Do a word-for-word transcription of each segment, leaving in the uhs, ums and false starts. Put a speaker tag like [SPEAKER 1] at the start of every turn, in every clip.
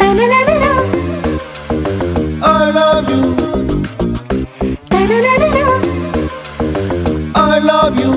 [SPEAKER 1] I love you. I love you.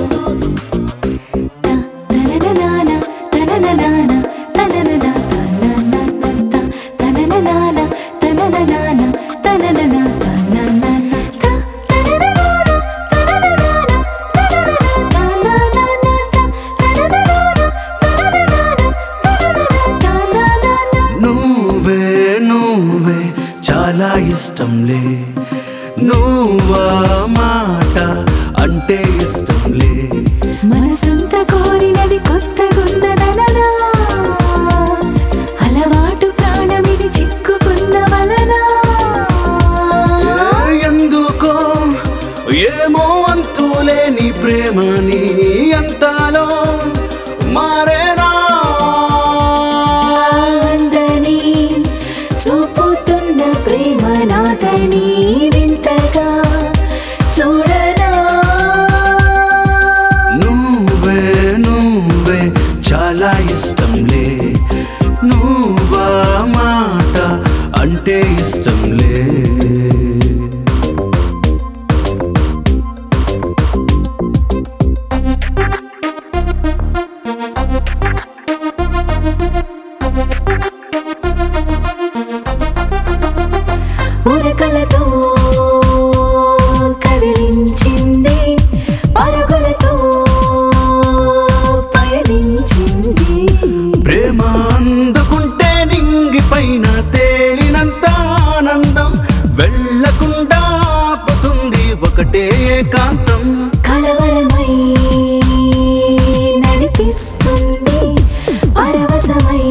[SPEAKER 1] నువ్వే నువ్వే చాలా ఇష్టంలే నువ్వా మాట అంటే ఇష్టంలే
[SPEAKER 2] మనసంతా కోరినది కొత్తగున్నదననా అలవాటు ప్రాణమిది చిక్కుకున్న వలనా
[SPEAKER 1] ఎందుకో ఏమో అంతులేని ప్రేమని అంతలో మారేనా
[SPEAKER 2] అందని చూపుతున్న ప్రేమ నాదని వింతగా చూడనా
[SPEAKER 1] నువ్వే నువ్వే చాలా ఇష్టంలే నువ్వా మాట అంటే ఇష్టంలే
[SPEAKER 2] ఉరకలతో కదిలించింది పరుగులతో పయనించింది
[SPEAKER 1] ప్రేమ అందుకుంటే నింగి పైన తేలినంత ఆనందం వెళ్ళకుండా పోతుంది ఒకటే ఏకాంతం
[SPEAKER 2] కలవరమై నడిపిస్తుంది పరవశమై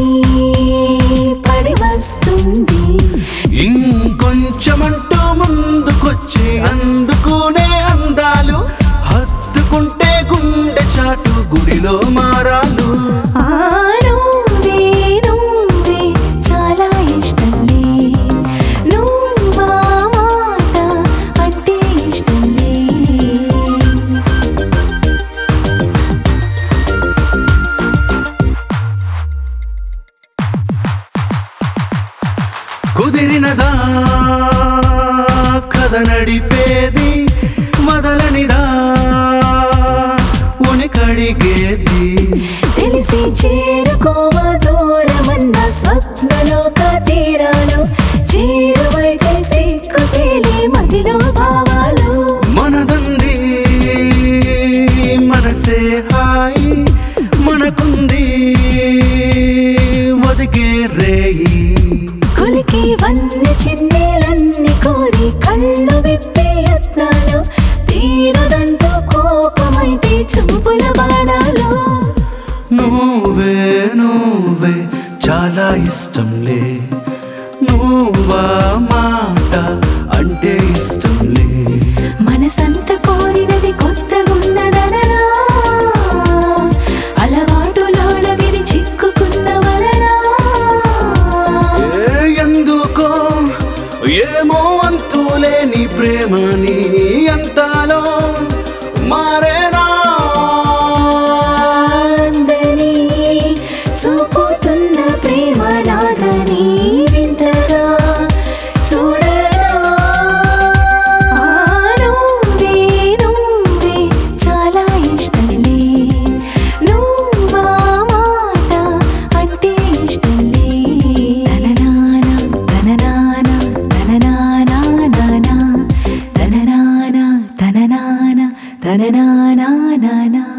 [SPEAKER 2] పడి వస్తుంది
[SPEAKER 1] ఇంకొంచెమంటూ ముందుకొచ్చి అందుకునే అందాలు హత్తుకుంటే గుండె చాటు గుడిలో మారాలు
[SPEAKER 2] ఆ నువ్వే నువ్వే చాలా ఇష్టంలే నువ్వా మాట అంటే ఇష్టంలే
[SPEAKER 1] కుదిరినదా కథ నడిపేది వదలనిదా ఉనికడిగేది
[SPEAKER 2] తెలిసి చేరుకోవ దూరమన్న స్వప్నలోక తీరాలు చేరువైతే సిక్కు తేలి మదిలో భావాలు
[SPEAKER 1] మనదంది మనసే హాయి మనకుంది ఒదిగే రేయి
[SPEAKER 2] కొలికి వన్ని చిన్నేలన్నీ కోరి కళ్ళు విప్పే యత్నాలు తీరదంటూ కోపమైతే చూపుల బాణాలు
[SPEAKER 1] నువ్వే నువ్వే చాలా ఇష్టంలే నువ్వా మాట అంటే ఇష్టంలే
[SPEAKER 2] మనసంత కోరినది కొత్తగున్నదననా అలవాటులోన విడి చిక్కుకున్న వలనా
[SPEAKER 1] ఎందుకో ఏమో అంతులేని ప్రేమని అంతలో మారేనా
[SPEAKER 2] అందని చూపుతున్న ప్రేమ నాదని వింతగా చూడనా నువ్వే నువ్వే చాలా ఇష్టంలే నువ్వా మాట అంటే ఇష్టంలే తననాన తననాన తననానా తననాన తననాన తననానా నానా